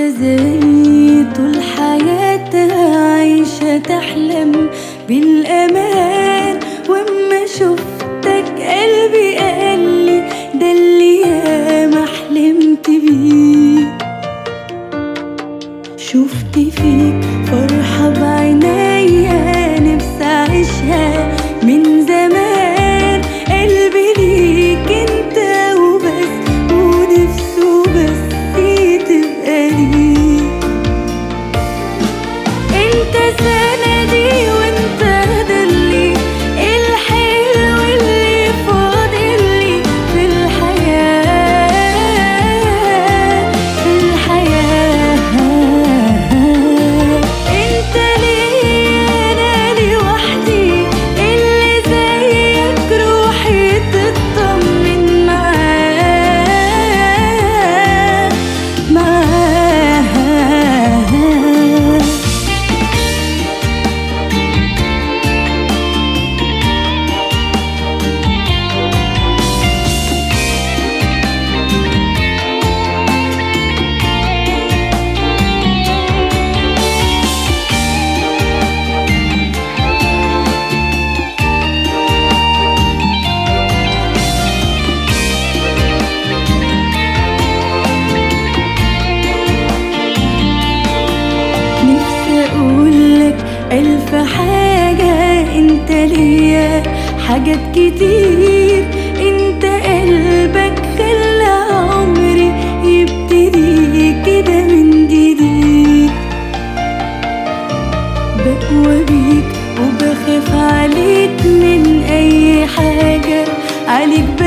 زي طول حياتها عايشة تحلم بالأمان، واما شفتك قلبي قالي ده اللي ياما حلمت بيه. شفت فيك فرحة بعينيا نفسي أعيشها من زمان، قلبي ليك انت وبس ونفسه بس تبقى ليك. انت سندي وانت ضلي، الحلو اللي فاضلي في الحياة في الحياة. انت ليا انا لوحدي، اللي زيك روحي تطمن معاه ألف حاجة. انت ليا حاجات كتير، انت قلبك خلى عمري يبتدي كده من جديد. بقوى بيك وبخاف عليك من اي حاجة، عليك